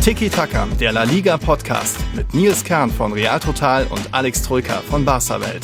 Tiki Taka, der La Liga Podcast mit Nils Kern von Real Total und Alex Troika von Barca Welt.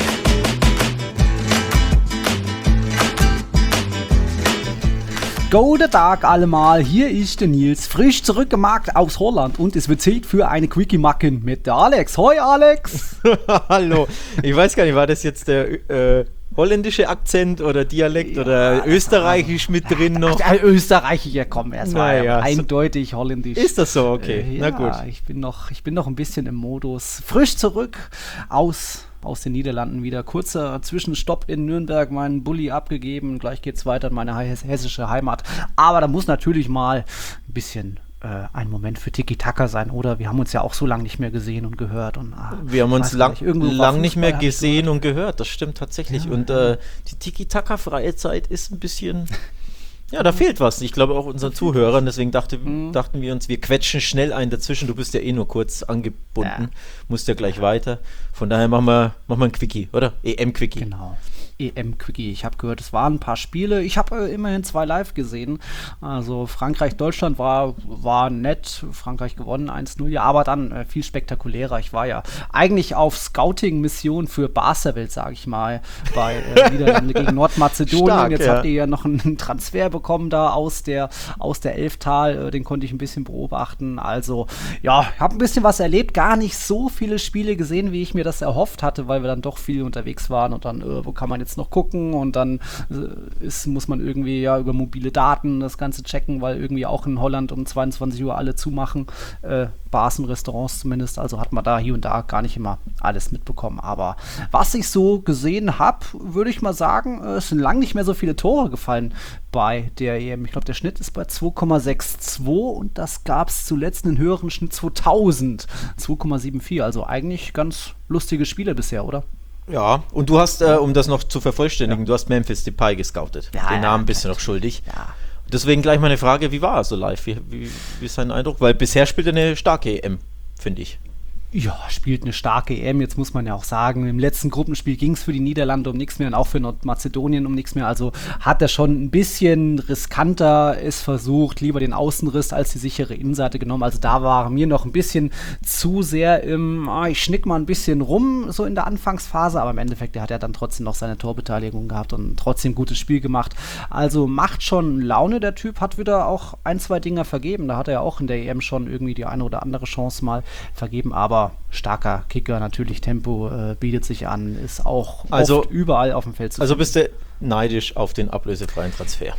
Guten Tag allemal, hier ist der Nils, frisch zurückgemacht aus Holland und es wird Zeit für eine Quickie-Macken mit der Alex. Hoi Alex! Hallo, ich weiß gar nicht, war das jetzt der holländische Akzent oder Dialekt oder österreichisch mit drin noch? Österreichisch, ja komm, es war ja eindeutig holländisch. Ist das so? Okay, na gut. Ich bin noch ein bisschen im Modus. Frisch zurück aus den Niederlanden wieder. Kurzer Zwischenstopp in Nürnberg, meinen Bulli abgegeben. Gleich geht's weiter in meine hessische Heimat. Aber da muss natürlich mal ein bisschen ein Moment für Tiki-Taka sein, oder? Wir haben uns ja auch so lange nicht mehr gesehen und gehört. Und, wir haben uns lang nicht mehr gesehen und gehört. Das stimmt tatsächlich. Ja, und die Tiki-Taka-freie Zeit ist ein bisschen... Ja, da fehlt was. Ich glaube auch unseren Zuhörern. Deswegen dachten wir uns, wir quetschen schnell einen dazwischen. Du bist ja eh nur kurz angebunden. Musst ja gleich weiter. Von daher machen wir ein Quickie, oder? EM-Quickie. Genau. EM-Quickie. Ich habe gehört, es waren ein paar Spiele. Ich habe immerhin 2 live gesehen. Also Frankreich-Deutschland war nett. Frankreich gewonnen 1-0. Ja, aber dann viel spektakulärer. Ich war ja eigentlich auf Scouting-Mission für Barca Welt, sage ich mal, bei Niederlande gegen Nordmazedonien. Stark, jetzt habt ihr ja noch einen Transfer bekommen da aus der Elftal. Den konnte ich ein bisschen beobachten. Also, ja, ich habe ein bisschen was erlebt. Gar nicht so viele Spiele gesehen, wie ich mir das erhofft hatte, weil wir dann doch viel unterwegs waren und dann, wo kann man jetzt noch gucken und dann muss man irgendwie ja über mobile Daten das Ganze checken, weil irgendwie auch in Holland um 22 Uhr alle zumachen, Bars und Restaurants zumindest, also hat man da hier und da gar nicht immer alles mitbekommen, aber was ich so gesehen habe, würde ich mal sagen, es sind lang nicht mehr so viele Tore gefallen bei der EM. Ich glaube, der Schnitt ist bei 2,62 und das gab es zuletzt einen höheren Schnitt 2,74, also eigentlich ganz lustige Spiele bisher, oder? Ja, und du hast, um das noch zu vervollständigen, du hast Memphis Depay gescoutet. Ja, den Namen bist du noch schuldig. Ja. Deswegen gleich meine Frage, wie war er so live? Wie ist sein Eindruck? Weil bisher spielt er eine starke EM, finde ich. Ja, spielt eine starke EM, jetzt muss man ja auch sagen, im letzten Gruppenspiel ging es für die Niederlande um nichts mehr und auch für Nordmazedonien um nichts mehr, also hat er schon ein bisschen riskanter es versucht, lieber den Außenriss als die sichere Innenseite genommen, also da war mir noch ein bisschen zu sehr ich schnick mal ein bisschen rum, so in der Anfangsphase, aber im Endeffekt, der hat ja dann trotzdem noch seine Torbeteiligung gehabt und trotzdem ein gutes Spiel gemacht, also macht schon Laune, der Typ, hat wieder auch 1-2 Dinger vergeben, da hat er ja auch in der EM schon irgendwie die eine oder andere Chance mal vergeben, aber starker Kicker, natürlich Tempo bietet sich an, ist auch oft überall auf dem Feld zu finden. Also bist du neidisch auf den ablösefreien Transfer?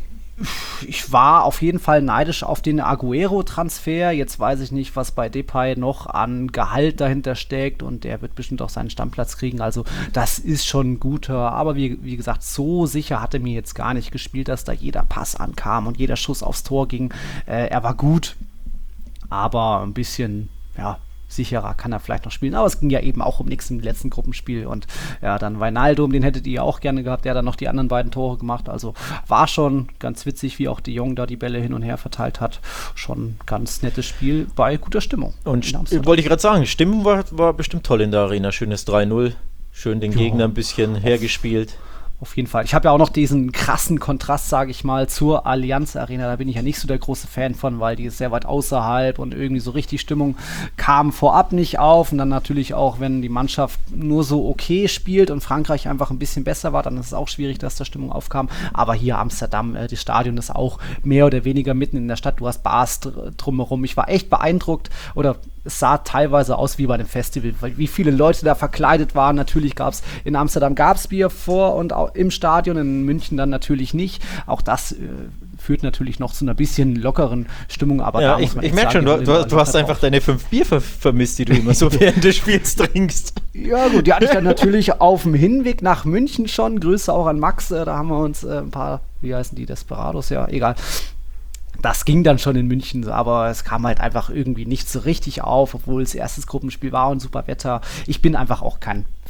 Ich war auf jeden Fall neidisch auf den Agüero-Transfer. Jetzt weiß ich nicht, was bei Depay noch an Gehalt dahinter steckt und der wird bestimmt auch seinen Stammplatz kriegen. Also das ist schon ein guter, aber wie gesagt, so sicher hat er mir jetzt gar nicht gespielt, dass da jeder Pass ankam und jeder Schuss aufs Tor ging. Er war gut, aber ein bisschen, sicherer kann er vielleicht noch spielen, aber es ging ja eben auch um nichts im letzten Gruppenspiel und ja, dann Wijnaldum, den hättet ihr auch gerne gehabt, der hat dann noch die anderen beiden Tore gemacht, also war schon ganz witzig, wie auch de Jong da die Bälle hin und her verteilt hat, schon ein ganz nettes Spiel bei guter Stimmung. Und wollte ich gerade sagen, Stimmung war bestimmt toll in der Arena, schönes 3-0, schön den Gegner ein bisschen hergespielt. Auf jeden Fall. Ich habe ja auch noch diesen krassen Kontrast, sage ich mal, zur Allianz Arena. Da bin ich ja nicht so der große Fan von, weil die ist sehr weit außerhalb und irgendwie so richtig Stimmung kam vorab nicht auf. Und dann natürlich auch, wenn die Mannschaft nur so okay spielt und Frankreich einfach ein bisschen besser war, dann ist es auch schwierig, dass da Stimmung aufkam. Aber hier Amsterdam, das Stadion ist auch mehr oder weniger mitten in der Stadt. Du hast Bars drumherum. Ich war echt beeindruckt oder es sah teilweise aus wie bei einem Festival, weil wie viele Leute da verkleidet waren. Natürlich in Amsterdam gab's Bier vor und auch im Stadion, in München dann natürlich nicht. Auch das führt natürlich noch zu einer bisschen lockeren Stimmung. Aber ja, ich merke schon, du hast einfach deine 5 Bier vermisst, die du immer so während des Spiels trinkst. Ja gut, die hatte ich dann natürlich auf dem Hinweg nach München schon. Grüße auch an Max, da haben wir uns ein paar, wie heißen die, Desperados, ja, egal. Das ging dann schon in München, aber es kam halt einfach irgendwie nicht so richtig auf, obwohl es erstes Gruppenspiel war und super Wetter. Ich bin einfach auch kein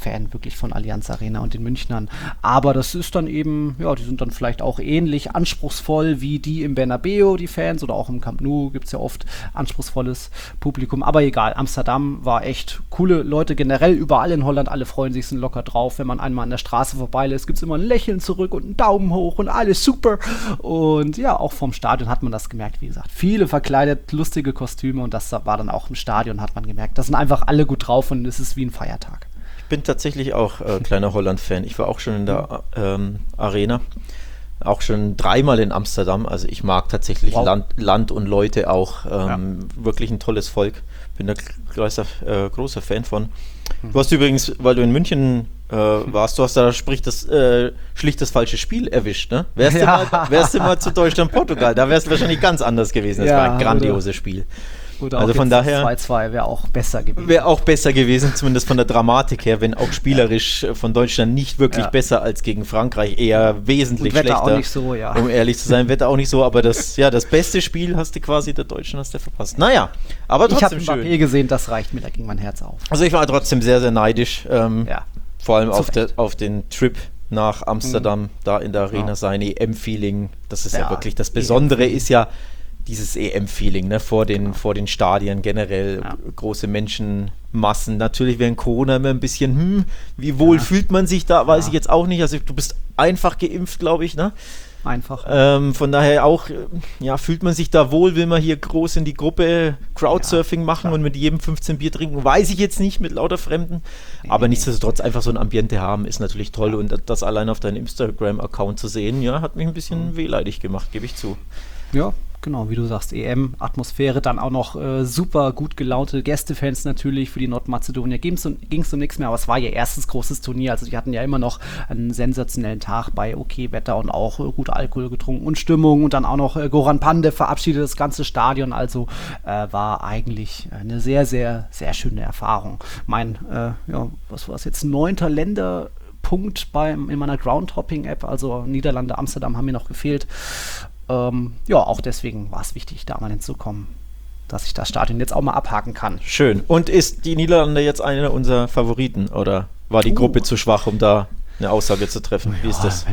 Fan wirklich von Allianz Arena und den Münchnern. Aber das ist dann eben, ja, die sind dann vielleicht auch ähnlich anspruchsvoll wie die im Bernabeu, die Fans, oder auch im Camp Nou gibt es ja oft anspruchsvolles Publikum. Aber egal, Amsterdam war echt coole Leute generell, überall in Holland, alle freuen sich, sind locker drauf. Wenn man einmal an der Straße vorbeilässt, gibt es immer ein Lächeln zurück und einen Daumen hoch und alles super. Und ja, auch vom Stadion hat man das gemerkt, wie gesagt. Viele verkleidet, lustige Kostüme und das war dann auch im Stadion, hat man gemerkt. Das sind einfach alle gut drauf und es ist wie ein Feiertag. Ich bin tatsächlich auch kleiner Holland-Fan. Ich war auch schon in der Arena, auch schon 3-mal in Amsterdam. Also ich mag tatsächlich Land und Leute auch. Wirklich ein tolles Volk. Bin da großer Fan von. Du hast übrigens, weil du in München warst, du hast da schlicht das falsche Spiel erwischt, ne? Wärst du mal zu Deutschland-Portugal, da wärst du wahrscheinlich ganz anders gewesen. Das war ein grandioses Spiel. Gut, also von daher 2-2 wäre auch besser gewesen. Wäre auch besser gewesen, zumindest von der Dramatik her, wenn auch spielerisch von Deutschland nicht wirklich besser als gegen Frankreich, eher wesentlich schlechter. Wetter auch nicht so, um ehrlich zu sein, Wetter auch nicht so, aber das beste Spiel hast du quasi der Deutschen verpasst. Naja, aber trotzdem schön. Ich habe Mbappé gesehen, das reicht mir, da ging mein Herz auf. Also ich war trotzdem sehr, sehr neidisch, vor allem auf den Trip nach Amsterdam, da in der Arena sein EM-Feeling, das ist ja wirklich das Besondere, ist ja dieses EM-Feeling, ne, vor den Stadien generell, große Menschenmassen. Natürlich während Corona immer ein bisschen, wie wohl fühlt man sich da, weiß ich jetzt auch nicht. Also du bist einfach geimpft, glaube ich, ne? Einfach. Von daher auch, fühlt man sich da wohl, will man hier groß in die Gruppe Crowdsurfing machen und mit jedem 15 Bier trinken, weiß ich jetzt nicht, mit lauter Fremden. Aber nichtsdestotrotz einfach so ein Ambiente haben, ist natürlich toll. Und das allein auf deinem Instagram-Account zu sehen, hat mich ein bisschen wehleidig gemacht, gebe ich zu. Ja, genau, wie du sagst, EM-Atmosphäre, dann auch noch super gut gelaunte Gästefans natürlich für die Nordmazedonier. Ging es um nichts mehr, aber es war ihr erstes großes Turnier, also die hatten ja immer noch einen sensationellen Tag bei Wetter und auch gut Alkohol getrunken und Stimmung und dann auch noch Goran Pandev verabschiedet das ganze Stadion, also war eigentlich eine sehr, sehr, sehr schöne Erfahrung. Was war es jetzt, 9. Länderpunkt in meiner Groundhopping-App, also Niederlande, Amsterdam haben mir noch gefehlt. Auch deswegen war es wichtig, da mal hinzukommen, dass ich das Stadion jetzt auch mal abhaken kann. Schön. Und ist die Niederlande jetzt einer unserer Favoriten oder war die Gruppe zu schwach, um da eine Aussage zu treffen? Wie ist das?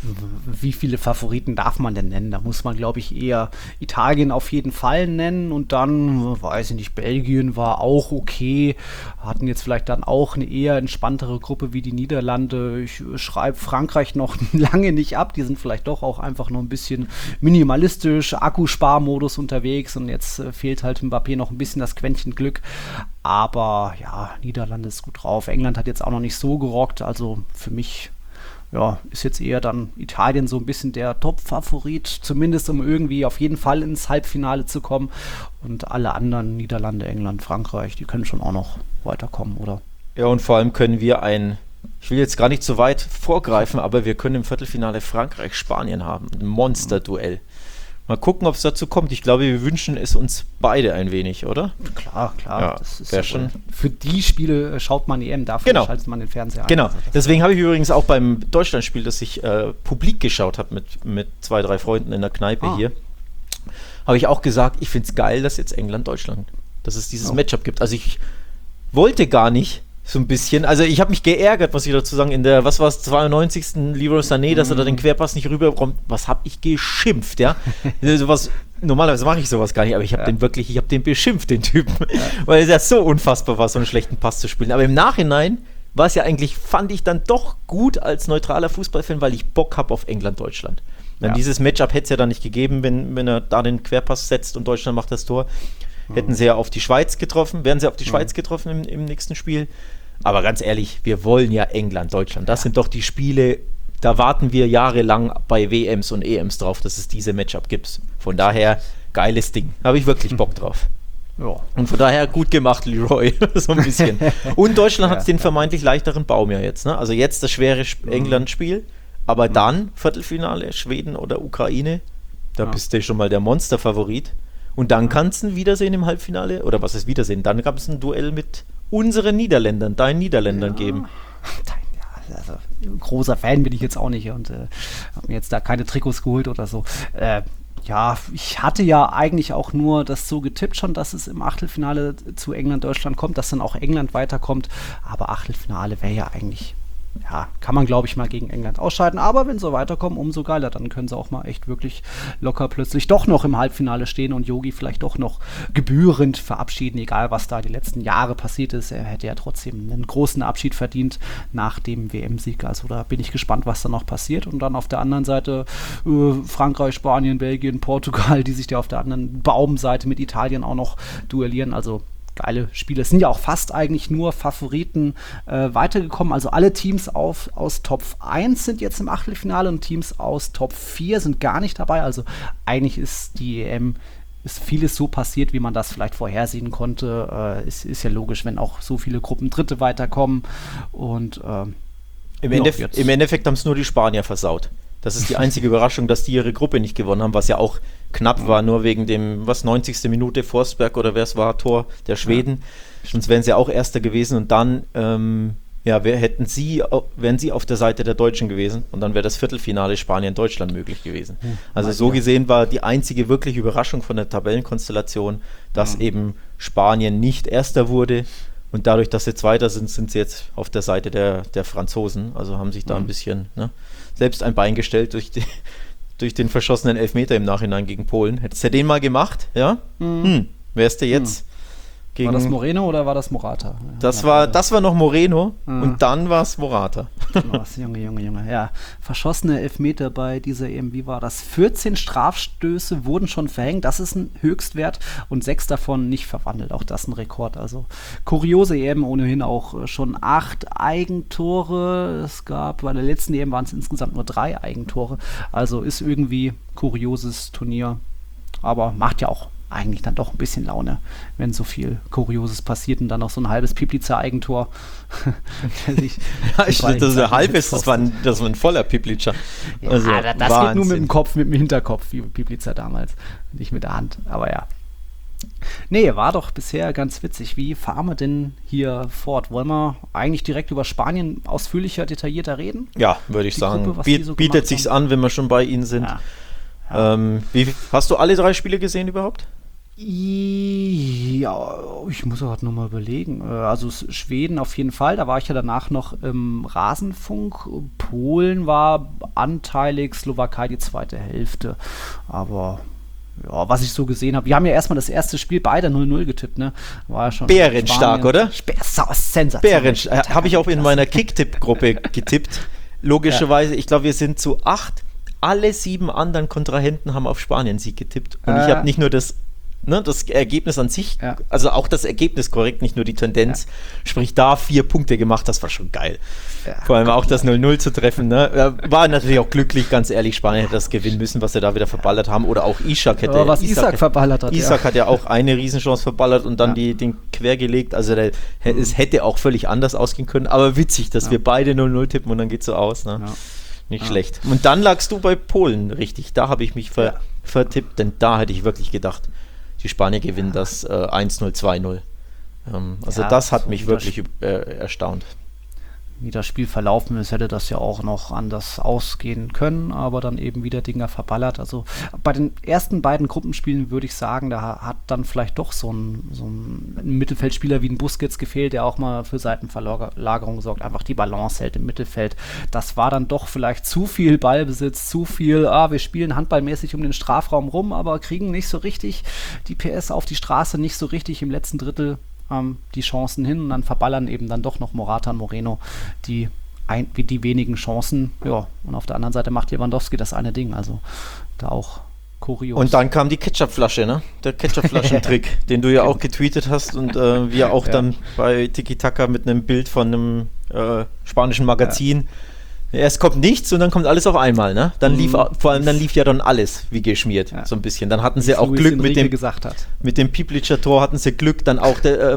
Wie viele Favoriten darf man denn nennen? Da muss man, glaube ich, eher Italien auf jeden Fall nennen und dann, weiß ich nicht, Belgien war auch okay, hatten jetzt vielleicht dann auch eine eher entspanntere Gruppe wie die Niederlande. Ich schreibe Frankreich noch lange nicht ab, die sind vielleicht doch auch einfach noch ein bisschen minimalistisch, Akkusparmodus unterwegs und jetzt fehlt halt Mbappé noch ein bisschen das Quäntchen Glück, aber Niederlande ist gut drauf. England hat jetzt auch noch nicht so gerockt, also für mich ist jetzt eher dann Italien so ein bisschen der Top-Favorit, zumindest um irgendwie auf jeden Fall ins Halbfinale zu kommen. Und alle anderen, Niederlande, England, Frankreich, die können schon auch noch weiterkommen, oder? Ja, und vor allem können wir ich will jetzt gar nicht zu weit vorgreifen, aber wir können im Viertelfinale Frankreich-Spanien haben. Ein Monster-Duell. Mal gucken, ob es dazu kommt. Ich glaube, wir wünschen es uns beide ein wenig, oder? Klar. Ja, das ist schon. Für die Spiele schaut man EM, dafür schaltet man den Fernseher ein. Genau. Also Deswegen habe ich übrigens auch beim Deutschlandspiel, das ich publik geschaut habe mit 2, 3 Freunden in der Kneipe hier, habe ich auch gesagt, ich finde es geil, dass jetzt England-Deutschland, dass es dieses Matchup gibt. Also ich wollte gar nicht so ein bisschen, also ich habe mich geärgert, muss ich dazu sagen, in der, 92. Leroy Sané, dass er da den Querpass nicht rüberkommt, was habe ich geschimpft, normalerweise mache ich sowas gar nicht, aber ich habe den beschimpft, den Typen, weil es ja so unfassbar war, so einen schlechten Pass zu spielen, aber im Nachhinein war es ja eigentlich, fand ich dann doch gut als neutraler Fußballfan, weil ich Bock habe auf England-Deutschland. Dieses Matchup hätte es ja dann nicht gegeben, wenn er da den Querpass setzt und Deutschland macht das Tor. Hätten sie ja auf die Schweiz getroffen, wären sie auf die Schweiz getroffen im nächsten Spiel. Aber ganz ehrlich, wir wollen ja England, Deutschland. Das sind doch die Spiele, da warten wir jahrelang bei WMs und EMs drauf, dass es diese Matchup gibt. Von daher, geiles Ding. Habe ich wirklich Bock drauf. Ja. Und von daher gut gemacht, Leroy, so ein bisschen. Und Deutschland hat den vermeintlich leichteren Baum ja jetzt. Ne? Also jetzt das schwere England-Spiel, aber dann Viertelfinale, Schweden oder Ukraine, da bist du schon mal der Monster-Favorit. Und dann kannst du ein Wiedersehen im Halbfinale, oder was ist Wiedersehen? Dann gab es ein Duell mit unseren Niederländern, deinen Niederländern geben. Großer Fan bin ich jetzt auch nicht und habe mir jetzt da keine Trikots geholt oder so. Ja, ich hatte ja eigentlich auch nur das so getippt schon, dass es im Achtelfinale zu England-Deutschland kommt, dass dann auch England weiterkommt. Aber Achtelfinale wäre ja eigentlich, ja, kann man glaube ich mal gegen England ausscheiden. Aber wenn sie weiterkommen, umso geiler. Dann können sie auch mal echt wirklich locker plötzlich doch noch im Halbfinale stehen und Yogi vielleicht doch noch gebührend verabschieden, egal was da die letzten Jahre passiert ist. Er hätte ja trotzdem einen großen Abschied verdient nach dem WM-Sieg. Also da bin ich gespannt, was da noch passiert. Und dann auf der anderen Seite Frankreich, Spanien, Belgien, Portugal, die sich da auf der anderen Baumseite mit Italien auch noch duellieren. Also geile Spiele. Es sind ja auch fast eigentlich nur Favoriten weitergekommen. Also alle Teams aus Top 1 sind jetzt im Achtelfinale und Teams aus Top 4 sind gar nicht dabei. Also eigentlich ist die EM, ist vieles so passiert, wie man das vielleicht vorhersehen konnte. Ist ja logisch, wenn auch so viele Gruppen Dritte weiterkommen. Und im Endeffekt haben es nur die Spanier versaut. Das ist die einzige Überraschung, dass die ihre Gruppe nicht gewonnen haben, was ja auch knapp war, nur wegen dem, 90. Minute Forsberg oder wer es war, Tor der Schweden. Ja. Sonst wären sie auch Erster gewesen und dann wären sie auf der Seite der Deutschen gewesen und dann wäre das Viertelfinale Spanien-Deutschland möglich gewesen. Also so gesehen war die einzige wirkliche Überraschung von der Tabellenkonstellation, dass eben Spanien nicht Erster wurde. Und dadurch, dass sie Zweiter sind, sind sie jetzt auf der Seite der Franzosen. Also haben sich da ein bisschen selbst ein Bein gestellt durch den verschossenen Elfmeter im Nachhinein gegen Polen. Hättest du den mal gemacht, ja? Wärst du jetzt gegen... War das Moreno oder war das Morata? Das war noch Moreno und dann war es Morata. Junge. Ja, verschossene Elfmeter bei dieser EM, wie war das? 14 Strafstöße wurden schon verhängt, das ist ein Höchstwert und 6 davon nicht verwandelt, auch das ein Rekord. Also kuriose EM, ohnehin auch schon 8 Eigentore. Es gab, bei der letzten EM waren es insgesamt nur 3 Eigentore. Also ist irgendwie kurioses Turnier, aber macht ja auch eigentlich dann doch ein bisschen Laune, wenn so viel Kurioses passiert und dann noch so ein halbes Piplica-Eigentor. Das ist ein halbes, das war ein voller Piplica. Also, ja, das geht nur mit dem Kopf, mit dem Hinterkopf, wie Piplica damals, nicht mit der Hand, aber ja. Nee, war doch bisher ganz witzig. Wie fahren wir denn hier fort? Wollen wir eigentlich direkt über Spanien ausführlicher, detaillierter reden? Ja, würde ich sagen. Gruppe, bietet sich's an, wenn wir schon bei Ihnen sind. Ja. Hast du alle 3 Spiele gesehen überhaupt? Ja, ich muss auch nochmal überlegen. Also Schweden auf jeden Fall, da war ich ja danach noch im Rasenfunk. Polen war anteilig, Slowakei die zweite Hälfte. Aber ja, was ich so gesehen habe, wir haben ja erstmal das erste Spiel beide 0-0 getippt, ne? War ja schon bärenstark, oder? Sensationell. Bärenstark. Habe ich auch in meiner Kicktipp-Gruppe getippt. Logischerweise, ich glaube, wir sind zu 8. Alle 7 anderen Kontrahenten haben auf Spanien-Sieg getippt. Und ich habe nicht nur das Ergebnis an sich, also auch das Ergebnis korrekt, nicht nur die Tendenz, sprich da 4 Punkte gemacht, das war schon geil. Ja, vor allem auch das 0-0 zu treffen, ne? War natürlich auch glücklich, ganz ehrlich, Spanien hätte das gewinnen müssen, was sie da wieder verballert haben, oder auch Ishak hätte. Was Ishak verballert hat. Ishak hat ja auch eine Riesenchance verballert und dann den quer gelegt, also es hätte auch völlig anders ausgehen können, aber witzig, dass wir beide 0-0 tippen und dann geht es so aus, ne? Ja. Nicht schlecht. Und dann lagst du bei Polen, richtig, da habe ich mich vertippt, denn da hätte ich wirklich gedacht, die Spanier gewinnen das 1-0, 2-0. Das hat mich wirklich erstaunt. Wie das Spiel verlaufen ist, hätte das ja auch noch anders ausgehen können, aber dann eben wieder Dinger verballert. Also bei den ersten beiden Gruppenspielen würde ich sagen, da hat dann vielleicht doch so ein Mittelfeldspieler wie ein Busquets gefehlt, der auch mal für Seitenverlagerung sorgt, einfach die Balance hält im Mittelfeld. Das war dann doch vielleicht zu viel Ballbesitz, zu viel, wir spielen handballmäßig um den Strafraum rum, aber kriegen nicht so richtig die PS auf die Straße, nicht so richtig im letzten Drittel die Chancen hin und dann verballern eben dann doch noch Morata und Moreno die wenigen Chancen. Ja, und auf der anderen Seite macht Lewandowski das eine Ding, also da auch kurios. Und dann kam die Ketchupflasche, ne? Der Ketchupflaschen-Trick, den du ja auch getweetet hast und wir auch dann bei Tiki Taka mit einem Bild von einem spanischen Magazin. Erst kommt nichts und dann kommt alles auf einmal, ne? Dann lief ja dann alles wie geschmiert, so ein bisschen. Dann hatten sie auch Glück mit dem Piplica Tor hatten sie Glück, dann auch der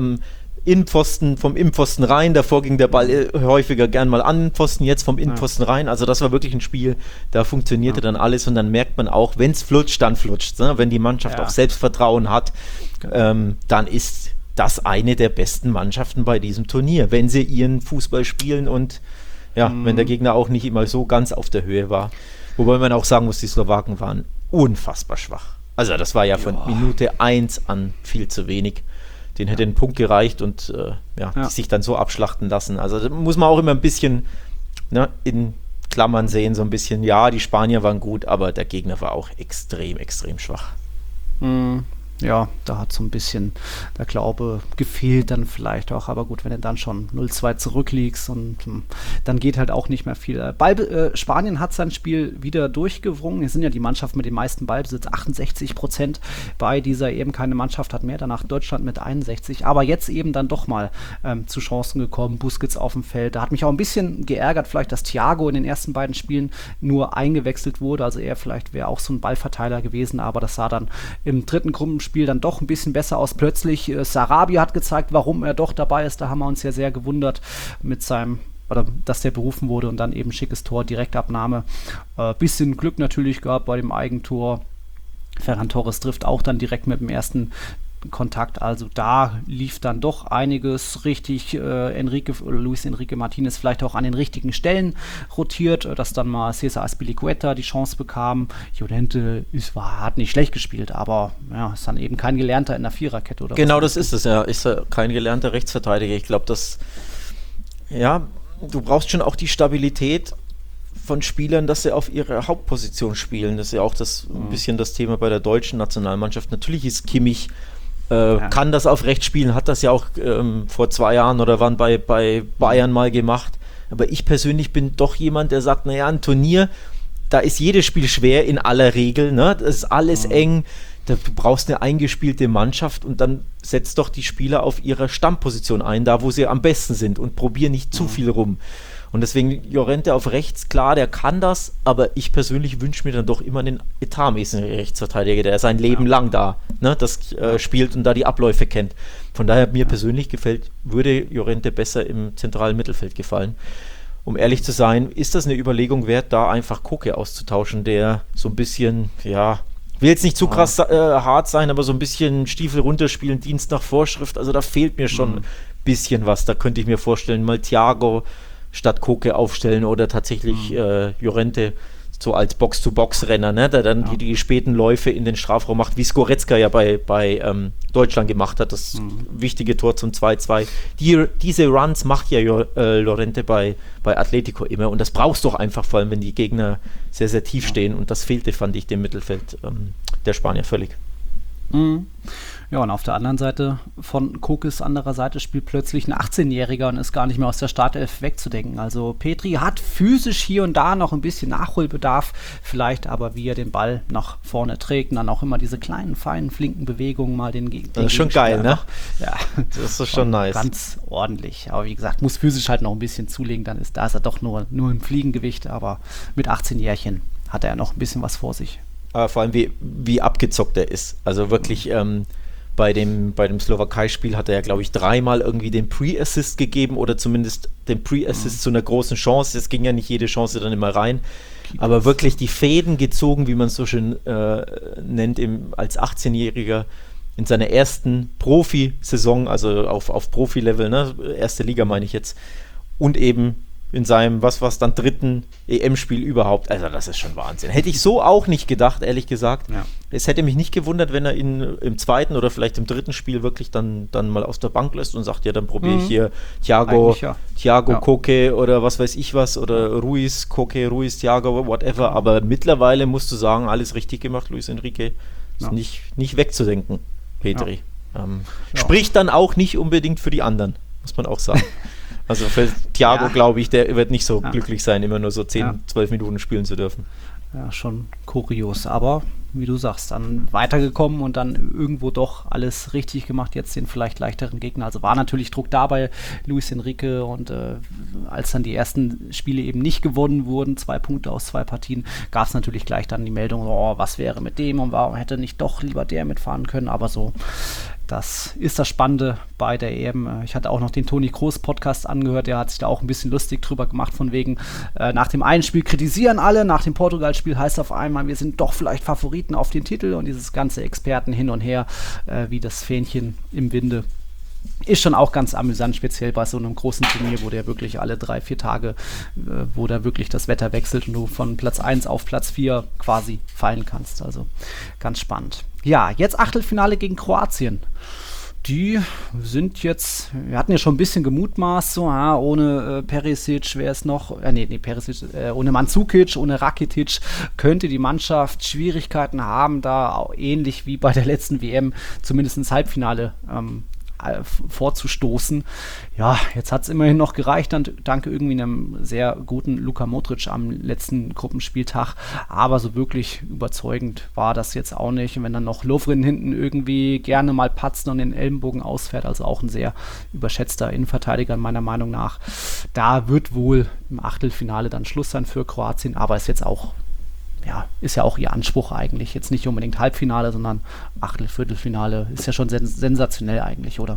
vom Innenpfosten rein, davor ging der Ball häufiger gern mal an den Pfosten, jetzt vom Innenpfosten rein, also das war wirklich ein Spiel, da funktionierte dann alles und dann merkt man auch, wenn es flutscht, dann flutscht, ne? Wenn die Mannschaft auch Selbstvertrauen hat, dann ist das eine der besten Mannschaften bei diesem Turnier, wenn sie ihren Fußball spielen und wenn der Gegner auch nicht immer so ganz auf der Höhe war. Wobei man auch sagen muss, die Slowaken waren unfassbar schwach. Also das war ja von Minute 1 an viel zu wenig. Den hätte ein Punkt gereicht und die sich dann so abschlachten lassen. Also da muss man auch immer ein bisschen in Klammern sehen, so ein bisschen, ja, die Spanier waren gut, aber der Gegner war auch extrem, extrem schwach. Ja, da hat so ein bisschen der Glaube gefehlt dann vielleicht auch. Aber gut, wenn du dann schon 0-2 zurückliegst und dann geht halt auch nicht mehr viel. Spanien hat sein Spiel wieder durchgewrungen. Wir sind ja die Mannschaft mit dem meisten Ballbesitz, 68%. Bei dieser eben keine Mannschaft hat mehr. Danach Deutschland mit 61. Aber jetzt eben dann doch mal zu Chancen gekommen. Busquets auf dem Feld. Da hat mich auch ein bisschen geärgert, vielleicht, dass Thiago in den ersten beiden Spielen nur eingewechselt wurde. Also er vielleicht wäre auch so ein Ballverteiler gewesen. Aber das sah dann im dritten Gruppenspiel dann doch ein bisschen besser aus. Plötzlich Sarabia hat gezeigt, warum er doch dabei ist. Da haben wir uns ja sehr gewundert mit seinem, oder dass der berufen wurde und dann eben schickes Tor, Direktabnahme. Bisschen Glück natürlich gehabt bei dem Eigentor. Ferran Torres trifft auch dann direkt mit dem ersten Kontakt, also da lief dann doch einiges richtig. Luis Enrique Martinez vielleicht auch an den richtigen Stellen rotiert, dass dann mal Cesar Azpilicueta die Chance bekam. Llorente hat nicht schlecht gespielt, aber ist dann eben kein Gelernter in der Viererkette oder genau, das ist es, ist kein gelernter Rechtsverteidiger. Ich glaube, du brauchst schon auch die Stabilität von Spielern, dass sie auf ihre Hauptposition spielen. Das ist ja auch ein bisschen das Thema bei der deutschen Nationalmannschaft. Natürlich ist Kimmich kann das auf rechts spielen, hat das ja auch vor 2 Jahren oder wann bei Bayern mal gemacht. Aber ich persönlich bin doch jemand, der sagt, ein Turnier, da ist jedes Spiel schwer in aller Regel, ne? Das ist alles eng, du brauchst eine eingespielte Mannschaft und dann setzt doch die Spieler auf ihrer Stammposition ein, da wo sie am besten sind und probier nicht zu viel rum. Und deswegen Llorente auf rechts, klar, der kann das, aber ich persönlich wünsche mir dann doch immer einen etatmäßigen Rechtsverteidiger, der sein Leben lang da spielt und da die Abläufe kennt. Von daher, mir persönlich würde Llorente besser im zentralen Mittelfeld gefallen. Um ehrlich zu sein, ist das eine Überlegung wert, da einfach Koke auszutauschen, der so ein bisschen, will jetzt nicht zu krass hart sein, aber so ein bisschen Stiefel runterspielen, Dienst nach Vorschrift, also da fehlt mir schon ein bisschen was. Da könnte ich mir vorstellen, mal Thiago statt Koke aufstellen oder tatsächlich Llorente so als Box-to-Box-Renner, ne, der dann die späten Läufe in den Strafraum macht, wie Skorecka ja bei Deutschland gemacht hat, das wichtige Tor zum 2-2. Diese Runs macht ja Llorente bei Atletico immer und das brauchst du doch einfach, vor allem wenn die Gegner sehr, sehr tief stehen und das fehlte, fand ich, dem Mittelfeld der Spanier völlig. Ja, und auf der anderen Seite von Kokes anderer Seite spielt plötzlich ein 18-Jähriger und ist gar nicht mehr aus der Startelf wegzudenken. Also Petri hat physisch hier und da noch ein bisschen Nachholbedarf, vielleicht aber wie er den Ball nach vorne trägt und dann auch immer diese kleinen, feinen, flinken Bewegungen mal den das ist schon geil, ne? Ja, das ist schon nice. Ganz ordentlich. Aber wie gesagt, muss physisch halt noch ein bisschen zulegen, dann ist er doch nur ein Fliegengewicht, aber mit 18 Jährchen hat er noch ein bisschen was vor sich. Aber vor allem wie abgezockt er ist. Also wirklich bei dem Slowakei-Spiel hat er ja, glaube ich, 3-mal irgendwie den Pre-Assist gegeben oder zumindest den Pre-Assist zu einer großen Chance. Es ging ja nicht jede Chance dann immer rein. Aber wirklich die Fäden gezogen, wie man es so schön nennt, als 18-Jähriger in seiner ersten Profisaison, also auf Profi-Level, ne, erste Liga meine ich jetzt, und eben in seinem, dann 3. EM-Spiel überhaupt. Also das ist schon Wahnsinn. Hätte ich so auch nicht gedacht, ehrlich gesagt. Ja. Es hätte mich nicht gewundert, wenn er ihn im 2. oder vielleicht im 3. Spiel wirklich dann mal aus der Bank lässt und sagt, ja, dann probiere ich hier Thiago, Koke oder was weiß ich was oder Ruiz, Koke, Ruiz, Thiago, whatever. Aber mittlerweile musst du sagen, alles richtig gemacht, Luis Enrique. Ist nicht wegzudenken, Petri. Spricht dann auch nicht unbedingt für die anderen, muss man auch sagen. Also für Thiago, glaube ich, der wird nicht so glücklich sein, immer nur so 10-12 Minuten spielen zu dürfen. Ja, schon kurios, aber wie du sagst, dann weitergekommen und dann irgendwo doch alles richtig gemacht, jetzt den vielleicht leichteren Gegner. Also war natürlich Druck da bei Luis Enrique und als dann die ersten Spiele eben nicht gewonnen wurden, 2 Punkte aus 2 Partien, gab es natürlich gleich dann die Meldung, was wäre mit dem und warum hätte nicht doch lieber der mitfahren können, aber so. Das ist das Spannende bei der EM. Ich hatte auch noch den Toni Kroos Podcast angehört, der hat sich da auch ein bisschen lustig drüber gemacht, von wegen, nach dem einen Spiel kritisieren alle, nach dem Portugal-Spiel heißt auf einmal, wir sind doch vielleicht Favoriten auf den Titel und dieses ganze Experten hin und her, wie das Fähnchen im Winde. ist schon auch ganz amüsant, speziell bei so einem großen Turnier, wo der wirklich alle 3-4 Tage, wo da wirklich das Wetter wechselt und du von Platz 1 auf Platz 4 quasi fallen kannst. Also ganz spannend. Ja, jetzt Achtelfinale gegen Kroatien. Die sind jetzt, wir hatten ja schon ein bisschen gemutmaßt, so, ohne Perisic wäre es noch, Perisic, ohne Mandzukic, ohne Rakitic könnte die Mannschaft Schwierigkeiten haben, da auch ähnlich wie bei der letzten WM zumindest ins Halbfinale vorzustoßen. Ja, jetzt hat es immerhin noch gereicht, dank irgendwie einem sehr guten Luka Modric am letzten Gruppenspieltag, aber so wirklich überzeugend war das jetzt auch nicht. Und wenn dann noch Lovren hinten irgendwie gerne mal patzt und den Ellenbogen ausfährt, also auch ein sehr überschätzter Innenverteidiger meiner Meinung nach, da wird wohl im Achtelfinale dann Schluss sein für Kroatien, aber ist jetzt auch ist ja auch ihr Anspruch eigentlich. Jetzt nicht unbedingt Halbfinale, sondern Achtel-, Viertelfinale. Ist ja schon sensationell eigentlich, oder?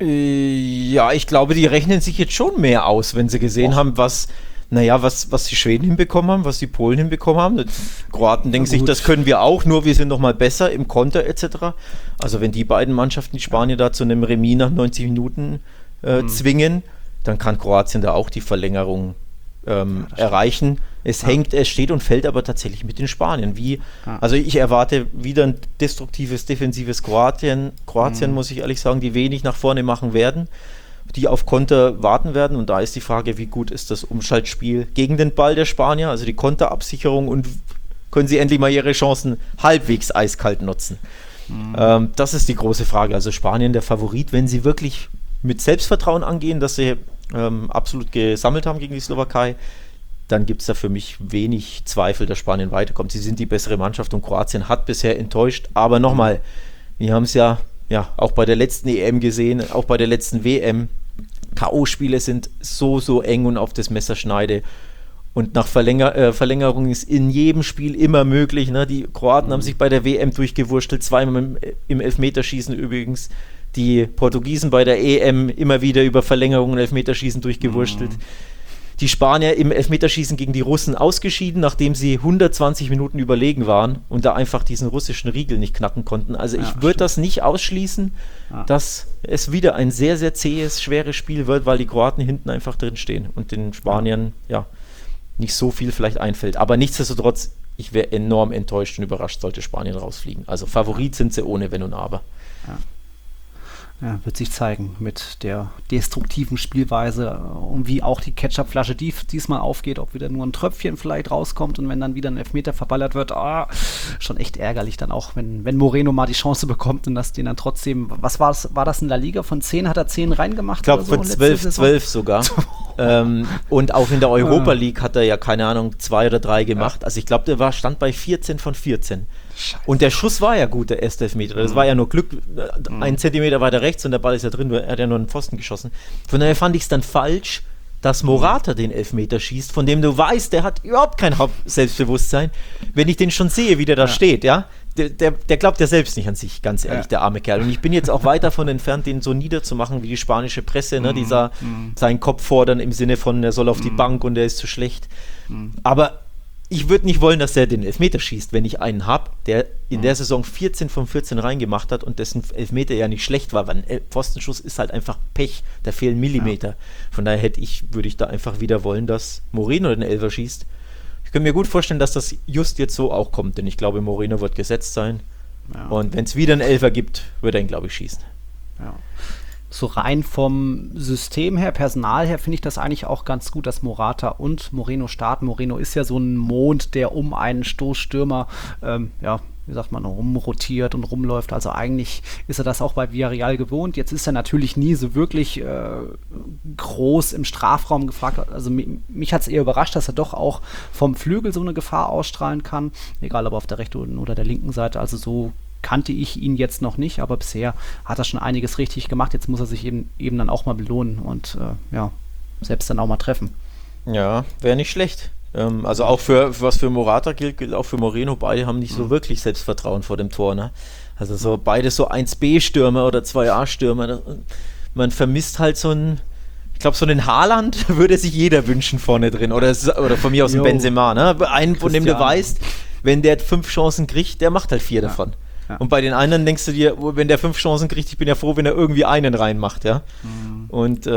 Ja, ich glaube, die rechnen sich jetzt schon mehr aus, wenn sie gesehen haben, was die Schweden hinbekommen haben, was die Polen hinbekommen haben. Die Kroaten denken sich, das können wir auch, nur wir sind noch mal besser im Konter etc. Also wenn die beiden Mannschaften, die Spanier da zu einem Remis nach 90 Minuten zwingen, dann kann Kroatien da auch die Verlängerung erreichen. Es steht und fällt aber tatsächlich mit den Spaniern. Also ich erwarte wieder ein destruktives, defensives Kroatien, muss ich ehrlich sagen, die wenig nach vorne machen werden, die auf Konter warten werden. Und da ist die Frage, wie gut ist das Umschaltspiel gegen den Ball der Spanier, also die Konterabsicherung, und können sie endlich mal ihre Chancen halbwegs eiskalt nutzen? Das ist die große Frage. Also Spanien der Favorit, wenn sie wirklich mit Selbstvertrauen angehen, dass sie absolut gesammelt haben gegen die Slowakei, dann gibt es da für mich wenig Zweifel, dass Spanien weiterkommt. Sie sind die bessere Mannschaft und Kroatien hat bisher enttäuscht. Aber nochmal, wir haben es ja auch bei der letzten EM gesehen, auch bei der letzten WM. K.O.-Spiele sind so eng und auf das Messerschneide. Und nach Verlängerung ist in jedem Spiel immer möglich. Ne? Die Kroaten haben sich bei der WM durchgewurschtelt, zweimal im Elfmeterschießen übrigens. Die Portugiesen bei der EM immer wieder über Verlängerung und Elfmeterschießen durchgewurschtelt. Die Spanier im Elfmeterschießen gegen die Russen ausgeschieden, nachdem sie 120 Minuten überlegen waren und da einfach diesen russischen Riegel nicht knacken konnten. Also ich würde das nicht ausschließen, dass es wieder ein sehr, sehr zähes, schweres Spiel wird, weil die Kroaten hinten einfach drin stehen und den Spaniern nicht so viel vielleicht einfällt. Aber nichtsdestotrotz, ich wäre enorm enttäuscht und überrascht, sollte Spanien rausfliegen. Also Favorit sind sie ohne Wenn und Aber. Ja, wird sich zeigen mit der destruktiven Spielweise und wie auch die Ketchupflasche diesmal aufgeht, ob wieder nur ein Tröpfchen vielleicht rauskommt und wenn dann wieder ein Elfmeter verballert wird, schon echt ärgerlich dann auch, wenn Moreno mal die Chance bekommt und dass den dann trotzdem, was war das in La Liga? Von 10 hat er 10 reingemacht? Ich glaube von 12 sogar. Und auch in der Europa League hat er ja, keine Ahnung, 2 oder 3 gemacht. Also ich glaube, der stand bei 14 von 14. Scheiße. Und der Schuss war ja gut, der erste Elfmeter. Das war ja nur Glück, 1 Zentimeter weiter rechts und der Ball ist ja drin, er hat ja nur einen Pfosten geschossen. Von daher fand ich es dann falsch, dass Morata den Elfmeter schießt, von dem du weißt, der hat überhaupt kein Selbstbewusstsein. Wenn ich den schon sehe, wie der da steht, der glaubt ja selbst nicht an sich, ganz ehrlich, der arme Kerl. Und ich bin jetzt auch weit davon entfernt, den so niederzumachen wie die spanische Presse, ne, die seinen Kopf fordern im Sinne von, er soll auf die Bank und der ist zu schlecht. Aber ich würde nicht wollen, dass er den Elfmeter schießt, wenn ich einen habe, der in der Saison 14 von 14 reingemacht hat und dessen Elfmeter ja nicht schlecht war, weil ein Pfostenschuss ist halt einfach Pech, da fehlen Millimeter. Von daher würde ich da einfach wieder wollen, dass Moreno den Elfer schießt. Ich kann mir gut vorstellen, dass das just jetzt so auch kommt, denn ich glaube, Moreno wird gesetzt sein. Und wenn es wieder einen Elfer gibt, wird er ihn, glaube ich, schießen. Ja. So rein vom System her, Personal her, finde ich das eigentlich auch ganz gut, dass Morata und Moreno starten. Moreno ist ja so ein Mond, der um einen Stoßstürmer, wie sagt man, rumrotiert und rumläuft. Also eigentlich ist er das auch bei Villarreal gewohnt. Jetzt ist er natürlich nie so wirklich groß im Strafraum gefragt. Also mich hat es eher überrascht, dass er doch auch vom Flügel so eine Gefahr ausstrahlen kann. Egal ob auf der rechten oder der linken Seite. Also so kannte ich ihn jetzt noch nicht, aber bisher hat er schon einiges richtig gemacht. Jetzt muss er sich eben dann auch mal belohnen und selbst dann auch mal treffen. Ja, wäre nicht schlecht. Also auch was für Morata gilt auch für Moreno. Beide haben nicht so wirklich Selbstvertrauen vor dem Tor. Ne? Also so beide so 1B-Stürmer oder 2A-Stürmer. Man vermisst halt so einen Haaland würde sich jeder wünschen vorne drin. Oder von mir aus ein Benzema. Ne? Einen, von dem du weißt, wenn der 5 Chancen kriegt, der macht halt 4 davon. Und bei den anderen denkst du dir, wenn der 5 Chancen kriegt, ich bin ja froh, wenn er irgendwie einen reinmacht, ja. Und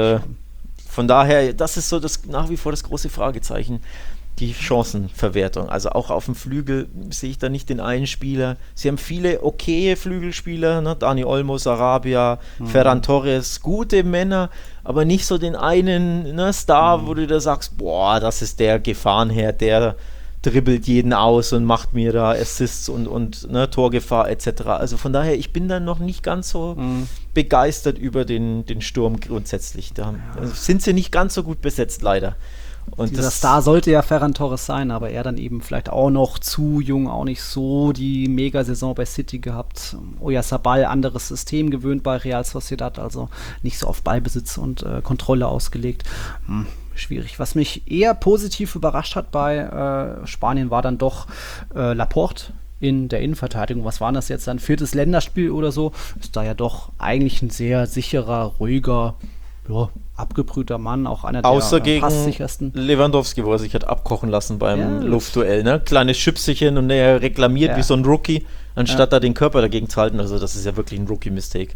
von daher, das ist so nach wie vor das große Fragezeichen, die Chancenverwertung. Also auch auf dem Flügel sehe ich da nicht den einen Spieler. Sie haben viele okaye Flügelspieler, ne? Dani Olmo, Sarabia, Ferran Torres, gute Männer, aber nicht so den einen, ne, Star, wo du da sagst, boah, das ist der Gefahrenherr, der dribbelt jeden aus und macht mir da Assists und ne, Torgefahr etc. Also von daher, ich bin da noch nicht ganz so begeistert über den Sturm grundsätzlich. Da sind sie nicht ganz so gut besetzt, leider. Und dieser Star sollte ja Ferran Torres sein, aber er dann eben vielleicht auch noch zu jung, auch nicht so die Mega-Saison bei City gehabt. Oyarzabal, anderes System gewöhnt bei Real Sociedad, also nicht so auf Ballbesitz und Kontrolle ausgelegt. Schwierig. Was mich eher positiv überrascht hat bei Spanien war dann doch Laporte in der Innenverteidigung. Was war das jetzt dann? 4. Länderspiel oder so? Ist da ja doch eigentlich ein sehr sicherer, ruhiger, abgebrühter Mann, auch einer der passsichersten. Lewandowski, wo er sich hat abkochen lassen beim Luftduell, ne? Kleines Schüpsischen und er reklamiert wie so ein Rookie, anstatt da den Körper dagegen zu halten. Also das ist ja wirklich ein Rookie-Mistake.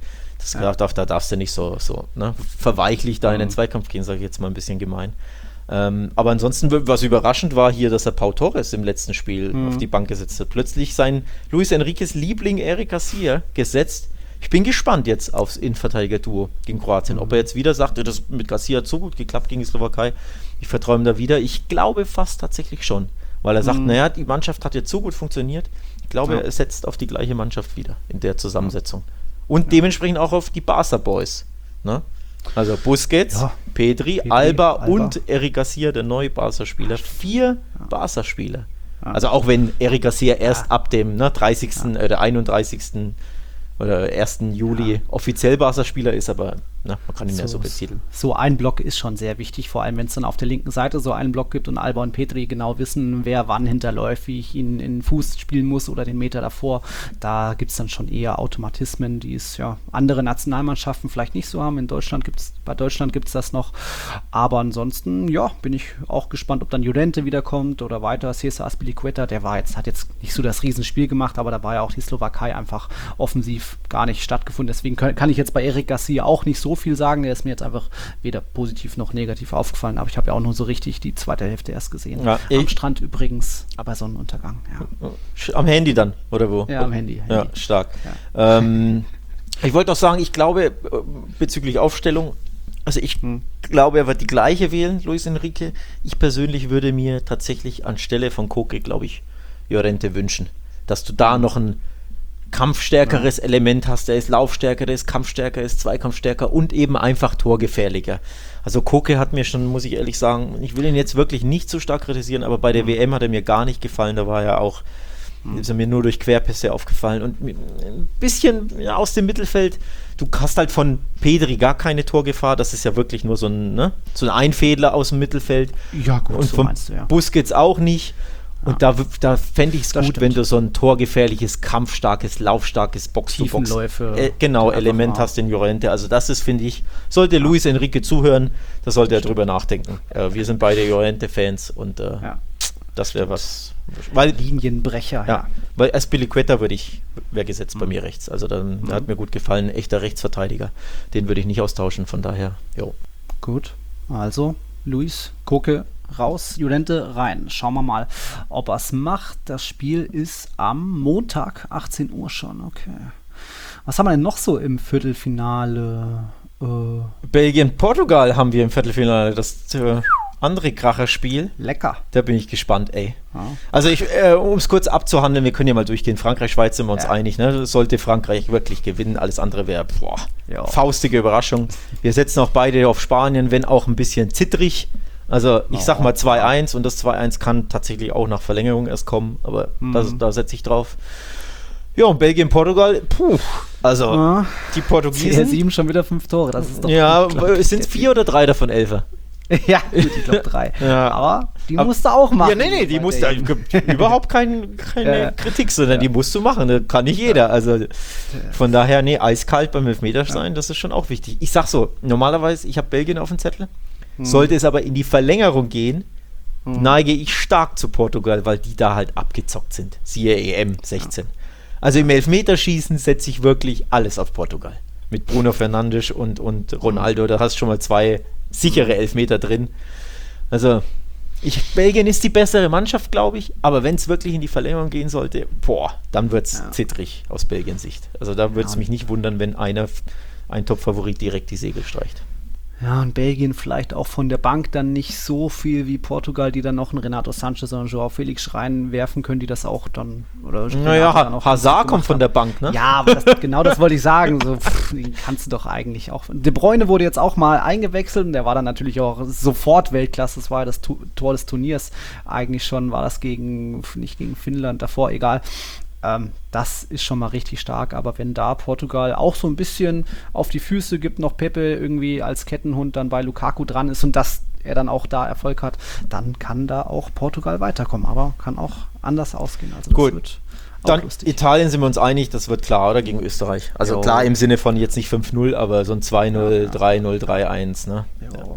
Da darfst du nicht so ne? verweichlich da in den Zweikampf gehen, sage ich jetzt mal ein bisschen gemein. Aber ansonsten, was überraschend war hier, dass er Pau Torres im letzten Spiel auf die Bank gesetzt hat. Plötzlich sein Luis Enriques Liebling Eric Garcia gesetzt. Ich bin gespannt jetzt aufs Innenverteidiger-Duo gegen Kroatien. Ob er jetzt wieder sagt, das mit Garcia hat so gut geklappt gegen die Slowakei, ich vertraue ihm da wieder. Ich glaube fast tatsächlich schon, weil er sagt, naja, die Mannschaft hat jetzt so gut funktioniert. Ich glaube, er setzt auf die gleiche Mannschaft wieder in der Zusammensetzung. Und dementsprechend auch auf die Barca Boys. Ne? Also Busquets, Pedri, Alba und Eric Garcia, der neue Barca-Spieler. 4 Barca-Spieler. Also auch wenn Eric Garcia erst ab dem 30. oder 31. oder 1. Juli offiziell Barca-Spieler ist, aber man kann ihn ja so betiteln. So ein Block ist schon sehr wichtig, vor allem wenn es dann auf der linken Seite so einen Block gibt und Alba und Pedri genau wissen, wer wann hinterläuft, wie ich ihn in den Fuß spielen muss oder den Meter davor. Da gibt es dann schon eher Automatismen, die es andere Nationalmannschaften vielleicht nicht so haben. Bei Deutschland gibt es das noch. Aber ansonsten, bin ich auch gespannt, ob dann Llorente wiederkommt oder weiter. Cesar Azpilicueta, hat jetzt nicht so das Riesenspiel gemacht, aber da war ja auch die Slowakei einfach offensiv gar nicht stattgefunden. Deswegen kann ich jetzt bei Eric Garcia auch nicht so viel sagen. Der ist mir jetzt einfach weder positiv noch negativ aufgefallen, aber ich habe ja auch nur so richtig die zweite Hälfte erst gesehen. Ja, am Strand übrigens, aber Sonnenuntergang. Ja. Am Handy dann, oder wo? Ja, am Handy. Ja, stark. Ja. Ich wollte noch sagen, ich glaube, bezüglich Aufstellung, also ich glaube, er wird die gleiche wählen, Luis Enrique. Ich persönlich würde mir tatsächlich anstelle von Koke, glaube ich, Llorente wünschen, dass du da noch ein kampfstärkeres Element hast, der ist laufstärker, der ist kampfstärker, ist zweikampfstärker und eben einfach torgefährlicher. Also Koke hat mir schon, muss ich ehrlich sagen, ich will ihn jetzt wirklich nicht so stark kritisieren, aber bei der WM hat er mir gar nicht gefallen, da war er auch, ist er mir nur durch Querpässe aufgefallen und ein bisschen aus dem Mittelfeld, du hast halt von Pedri gar keine Torgefahr, das ist ja wirklich nur so ein Einfädler aus dem Mittelfeld. Ja gut, und so von meinst du, Busquets auch nicht. Und da fände ich es gut, wenn du so ein torgefährliches, kampfstarkes, laufstarkes Box-to-Box Element hast in Llorente. Also das ist, finde ich, sollte Luis Enrique zuhören, da sollte er drüber nachdenken. Wir sind beide Llorente-Fans und das wäre was. Weil Linienbrecher. Weil Azpilicueta wäre gesetzt bei mir rechts. Also der hat mir gut gefallen, ein echter Rechtsverteidiger. Den würde ich nicht austauschen, von daher, Gut, also Luis, Koke raus, Llorente rein. Schauen wir mal, ob er es macht. Das Spiel ist am Montag, 18 Uhr schon. Okay. Was haben wir denn noch so im Viertelfinale? Belgien-Portugal haben wir im Viertelfinale. Das andere Kracherspiel. Lecker. Da bin ich gespannt, ey. Ja. Also um es kurz abzuhandeln, wir können ja mal durchgehen. Frankreich-Schweiz sind wir uns einig, ne? Sollte Frankreich wirklich gewinnen, alles andere wäre faustige Überraschung. Wir setzen auch beide auf Spanien, wenn auch ein bisschen zittrig. Also ich sag mal 2-1 und das 2-1 kann tatsächlich auch nach Verlängerung erst kommen, aber da setze ich drauf. Ja, und Belgien, Portugal, die Portugiesen. CR7 schon wieder 5 Tore, das ist doch sind es 4 oder 3 davon 11? Ja, gut, ich glaube 3. Aber die musst du auch machen. Ja, die musst du überhaupt keine Kritik, sondern die musst du machen. Das kann nicht jeder. Also von daher, eiskalt beim Elfmeter sein, das ist schon auch wichtig. Ich sag so, normalerweise, ich habe Belgien auf dem Zettel. Sollte es aber in die Verlängerung gehen, neige ich stark zu Portugal, weil die da halt abgezockt sind. Siehe EM 16. Also im Elfmeterschießen setze ich wirklich alles auf Portugal. Mit Bruno Fernandes und Ronaldo, da hast du schon mal 2 sichere Elfmeter drin. Also Belgien ist die bessere Mannschaft, glaube ich, aber wenn es wirklich in die Verlängerung gehen sollte, dann wird es zittrig aus Belgiens Sicht. Also da würde es mich nicht wundern, wenn ein Top-Favorit direkt die Segel streicht. Ja, und Belgien vielleicht auch von der Bank dann nicht so viel wie Portugal, die dann noch einen Renato Sanchez oder einen Joao Felix reinwerfen können, die das auch dann... Hazard kommt von der Bank, ne? Ja, aber genau das wollte ich sagen. So, den kannst du doch eigentlich auch... De Bruyne wurde jetzt auch mal eingewechselt und der war dann natürlich auch sofort Weltklasse. Das war ja das Tor des Turniers. Eigentlich schon war das nicht gegen Finnland, davor, egal. Das ist schon mal richtig stark, aber wenn da Portugal auch so ein bisschen auf die Füße gibt, noch Pepe irgendwie als Kettenhund dann bei Lukaku dran ist und dass er dann auch da Erfolg hat, dann kann da auch Portugal weiterkommen, aber kann auch anders ausgehen. Also das wird auch dann lustig. Italien sind wir uns einig, das wird klar, oder? Gegen Österreich. Also klar im Sinne von jetzt nicht 5-0, aber so ein 2-0, 3-0, 3-1, ne?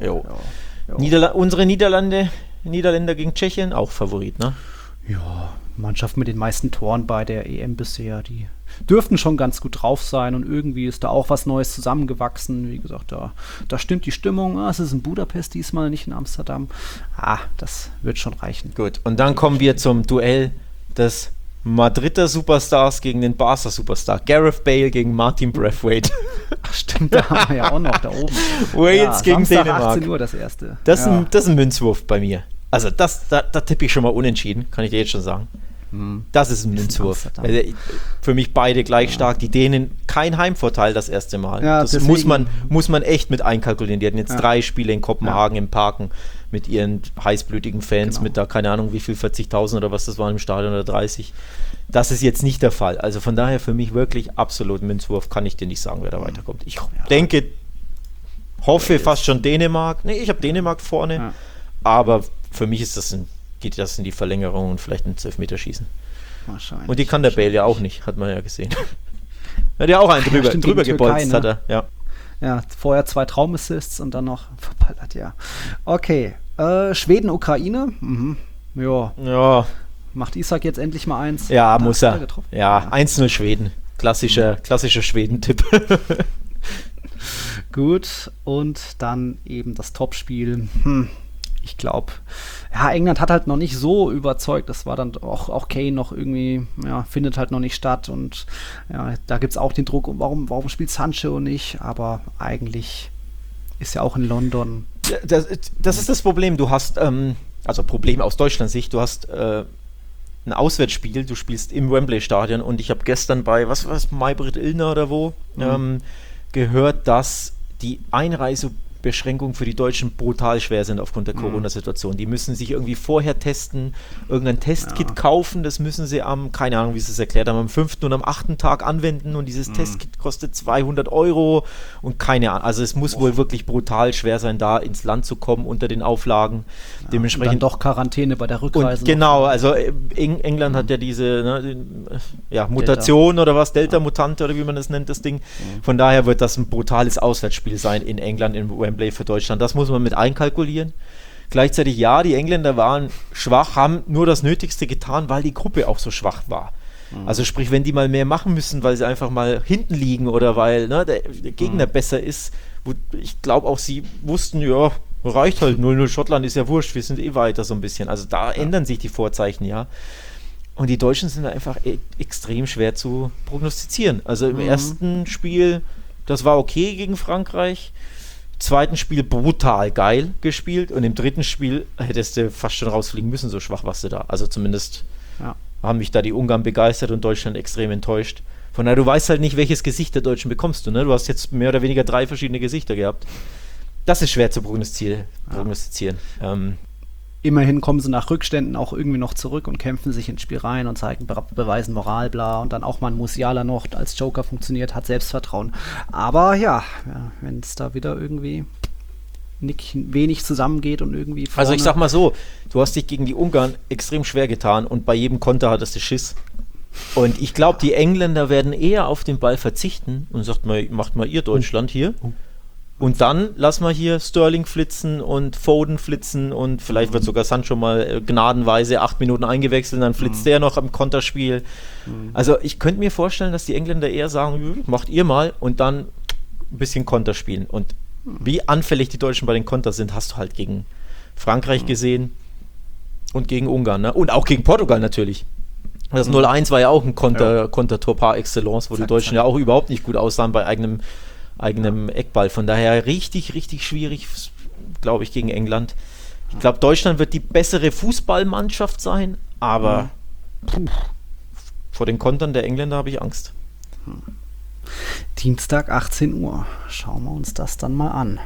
Unsere Niederländer gegen Tschechien, auch Favorit, ne? Ja, Mannschaft mit den meisten Toren bei der EM bisher, die dürften schon ganz gut drauf sein und irgendwie ist da auch was Neues zusammengewachsen. Wie gesagt, da stimmt die Stimmung. Es ist in Budapest diesmal, nicht in Amsterdam. Das wird schon reichen. Gut, und dann kommen wir zum Duell des Madrider Superstars gegen den Barca Superstar. Gareth Bale gegen Martin Braithwaite. Ach stimmt, da haben wir ja auch noch da oben. Wales gegen Samstag Dänemark. 18 Uhr das erste. Das ist ein Münzwurf bei mir. Also da tippe ich schon mal unentschieden, kann ich dir jetzt schon sagen. Das ist ein Münzwurf. Für mich beide gleich stark. Die Dänen, kein Heimvorteil das erste Mal. Ja, das muss man echt mit einkalkulieren. Die hatten jetzt 3 Spiele in Kopenhagen im Parken mit ihren heißblütigen Fans, mit da keine Ahnung wie viel, 40.000 oder was das war im Stadion oder 30. Das ist jetzt nicht der Fall. Also von daher für mich wirklich absolut Münzwurf, kann ich dir nicht sagen, wer da weiterkommt. Ich hoffe fast schon Dänemark. Nee, ich habe Dänemark vorne, aber für mich ist geht das in die Verlängerung und vielleicht ins Elfmeterschießen. Wahrscheinlich. Und die kann der Bale ja auch nicht, hat man ja gesehen. Er hat ja auch einen drüber gebolzt, hat er. Ja, vorher 2 Traumassists und dann noch verballert, ja. Okay, Schweden, Ukraine. Ja. Macht Isak jetzt endlich mal eins? Ja, muss er. Ja, 1-0 Schweden. Klassischer Schweden-Tipp. Gut, und dann eben das Topspiel. Ich glaube, England hat halt noch nicht so überzeugt. Das war dann auch Kane noch irgendwie, findet halt noch nicht statt. Und da gibt es auch den Druck, warum spielt Sancho nicht? Aber eigentlich ist ja auch in London. Das ist das Problem. Du hast, also Problem aus Deutschlands Sicht, du hast ein Auswärtsspiel, du spielst im Wembley-Stadion und ich habe gestern bei, was war es, Maybrit Illner oder wo, gehört, dass die Einreisebeschränkungen für die Deutschen brutal schwer sind aufgrund der Corona-Situation. Die müssen sich irgendwie vorher testen, irgendein Testkit kaufen, das müssen sie keine Ahnung, wie sie es erklärt haben, am 5. und am 8. Tag anwenden und dieses Testkit kostet 200 € und keine Ahnung. Also es muss wohl wirklich brutal schwer sein, da ins Land zu kommen unter den Auflagen. Dementsprechend und dann doch Quarantäne bei der Rückreise. Und genau, also England hat ja diese Mutation oder was, Delta-Mutante oder wie man das nennt, das Ding. Von daher wird das ein brutales Auswärtsspiel sein in England, in Wembley für Deutschland. Das muss man mit einkalkulieren. Gleichzeitig, die Engländer waren schwach, haben nur das Nötigste getan, weil die Gruppe auch so schwach war. Also sprich, wenn die mal mehr machen müssen, weil sie einfach mal hinten liegen oder weil der Gegner besser ist, ich glaube auch, sie wussten, reicht halt 0-0, Schottland ist ja wurscht, wir sind weiter so ein bisschen. Also da ändern sich die Vorzeichen, Und die Deutschen sind einfach extrem schwer zu prognostizieren. Also im ersten Spiel, das war okay gegen Frankreich. Zweiten Spiel brutal geil gespielt und im dritten Spiel hättest du fast schon rausfliegen müssen, so schwach warst du da. Also zumindest haben mich da die Ungarn begeistert und Deutschland extrem enttäuscht. Von daher, du weißt halt nicht, welches Gesicht der Deutschen bekommst du, ne? Du hast jetzt mehr oder weniger 3 verschiedene Gesichter gehabt. Das ist schwer zu prognostizieren. Immerhin kommen sie nach Rückständen auch irgendwie noch zurück und kämpfen sich ins Spiel rein und beweisen Moral, bla. Und dann auch mal ein Musiala noch als Joker funktioniert, hat Selbstvertrauen. Aber wenn es da wieder irgendwie nicht wenig zusammengeht und irgendwie vorne. Also ich sag mal so, du hast dich gegen die Ungarn extrem schwer getan und bei jedem Konter hattest du Schiss. Und ich glaube, die Engländer werden eher auf den Ball verzichten und macht mal ihr Deutschland hier. Und dann lassen wir hier Sterling flitzen und Foden flitzen und vielleicht wird sogar Sancho mal gnadenweise 8 Minuten eingewechselt, dann flitzt der noch am Konterspiel. Also ich könnte mir vorstellen, dass die Engländer eher sagen, macht ihr mal und dann ein bisschen Konter spielen. Und wie anfällig die Deutschen bei den Konter sind, hast du halt gegen Frankreich gesehen und gegen Ungarn, ne? Und auch gegen Portugal natürlich. Das 0-1 war ja auch ein Kontertor par excellence, wo die Deutschen ja auch überhaupt nicht gut aussahen bei eigenem Eckball. Von daher richtig, richtig schwierig, glaube ich, gegen England. Ich glaube, Deutschland wird die bessere Fußballmannschaft sein, aber vor den Kontern der Engländer habe ich Angst. Dienstag 18 Uhr. Schauen wir uns das dann mal an.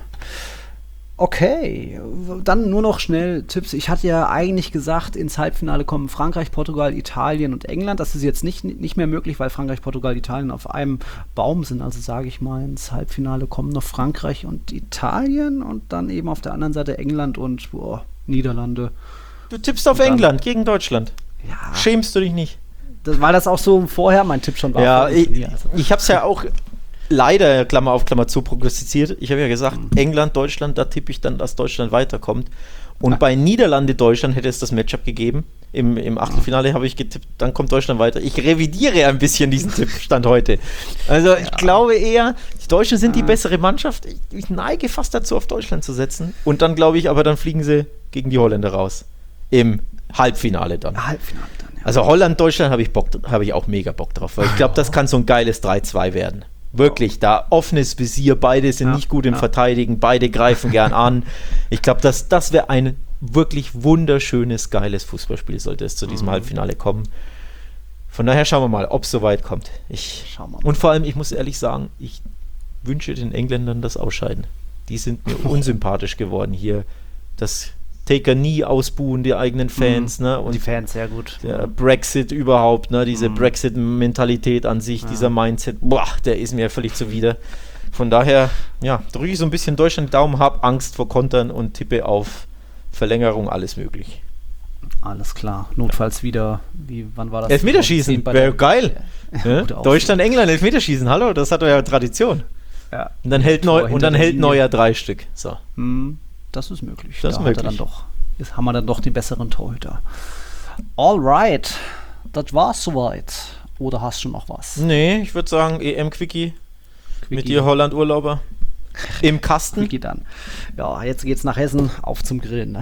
Okay, dann nur noch schnell Tipps. Ich hatte ja eigentlich gesagt, ins Halbfinale kommen Frankreich, Portugal, Italien und England. Das ist jetzt nicht mehr möglich, weil Frankreich, Portugal, Italien auf einem Baum sind. Also sage ich mal, ins Halbfinale kommen noch Frankreich und Italien und dann eben auf der anderen Seite England und Niederlande. Du tippst auf England gegen Deutschland. Ja. Schämst du dich nicht? Weil das auch so vorher mein Tipp schon war. Ja, ich habe es ja auch leider, Klammer auf Klammer zu, prognostiziert. Ich habe ja gesagt, England, Deutschland, da tippe ich dann, dass Deutschland weiterkommt. Und bei Niederlande, Deutschland hätte es das Matchup gegeben. Im Achtelfinale habe ich getippt, dann kommt Deutschland weiter. Ich revidiere ein bisschen diesen Tippstand heute. Also ich glaube eher, die Deutschen sind die bessere Mannschaft. Ich neige fast dazu, auf Deutschland zu setzen. Und dann glaube ich, aber dann fliegen sie gegen die Holländer raus. Im Halbfinale dann. Ja. Also Holland, Deutschland habe ich auch mega Bock drauf. Weil ich glaube, das kann so ein geiles 3-2 werden. Wirklich, da offenes Visier, beide sind nicht gut im Verteidigen, beide greifen gern an. Ich glaube, das wäre ein wirklich wunderschönes, geiles Fußballspiel, sollte es zu diesem Halbfinale kommen. Von daher schauen wir mal, ob es soweit kommt. Und vor allem, ich muss ehrlich sagen, ich wünsche den Engländern das Ausscheiden. Die sind mir unsympathisch geworden hier. Das Taker nie ausbuhen, die eigenen Fans. Ne? Und die Fans, sehr gut. Der Brexit überhaupt, ne? Diese Brexit-Mentalität an sich, dieser Mindset, der ist mir völlig zuwider. Von daher, drücke ich so ein bisschen Deutschland die Daumen, habe Angst vor Kontern und tippe auf Verlängerung, alles möglich. Alles klar. Notfalls wieder, wann war das? Elfmeterschießen, wäre geil. Ja? Deutschland, England, Elfmeterschießen, hallo, das hat doch ja Tradition. Ja. Und dann hält Neuer 3 Stück. So. Das ist möglich. Das ist möglich. Haben wir dann doch den besseren Torhüter. Alright, das war's soweit. Oder hast du noch was? Nee, ich würde sagen, EM-Quickie. Mit dir Holland-Urlauber. Im Kasten. Quickie dann. Ja, jetzt geht's nach Hessen, auf zum Grillen.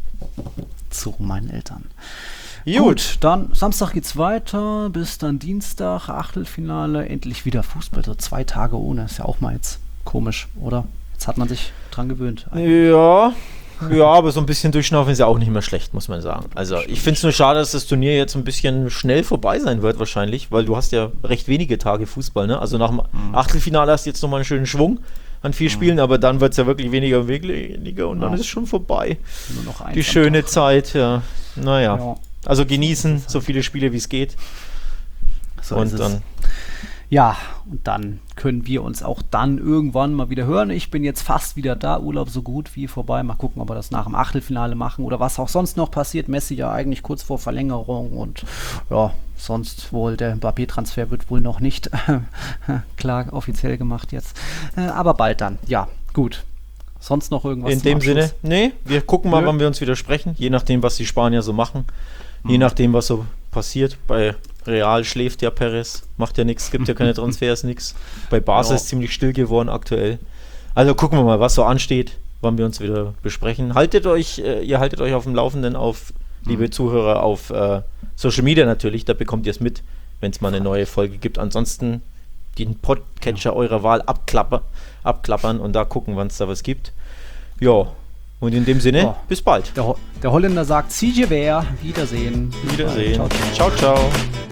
Zu meinen Eltern. Gut, dann Samstag geht's weiter, bis dann Dienstag, Achtelfinale, endlich wieder Fußball. So 2 Tage ohne, ist ja auch mal jetzt komisch, oder? Jetzt hat man sich dran gewöhnt. Ja, aber so ein bisschen durchschnaufen ist ja auch nicht mehr schlecht, muss man sagen. Also ich finde es nur schade, dass das Turnier jetzt ein bisschen schnell vorbei sein wird wahrscheinlich, weil du hast ja recht wenige Tage Fußball, ne? Also nach dem Achtelfinale hast du jetzt nochmal einen schönen Schwung an 4 Spielen, aber dann wird es ja wirklich weniger und dann ist es schon vorbei. Nur noch die schöne Zeit, ja. Naja, also genießen so viele Spiele, wie es geht. So und dann... Ja, und dann können wir uns auch dann irgendwann mal wieder hören. Ich bin jetzt fast wieder da, Urlaub so gut wie vorbei. Mal gucken, ob wir das nach dem Achtelfinale machen oder was auch sonst noch passiert. Messi ja eigentlich kurz vor Verlängerung und sonst wohl der Mbappé-Transfer wird wohl noch nicht klar offiziell gemacht jetzt. Aber bald dann. Ja, gut. Sonst noch irgendwas? In dem Sinne, nee, wir gucken mal, wann wir uns wieder sprechen. Je nachdem, was die Spanier so machen. Je nachdem, was so passiert. Bei Real schläft ja Perez, macht ja nichts, gibt ja keine Transfers, nichts. Bei Barca ist ziemlich still geworden aktuell. Also gucken wir mal, was so ansteht, wann wir uns wieder besprechen. Ihr haltet euch auf dem Laufenden liebe Zuhörer, auf Social Media natürlich, da bekommt ihr es mit, wenn es mal eine neue Folge gibt. Ansonsten den Podcatcher eurer Wahl abklappern und da gucken, wann es da was gibt. Ja, und in dem Sinne, bis bald. Der Holländer sagt, Wiedersehen. Ciao, ciao.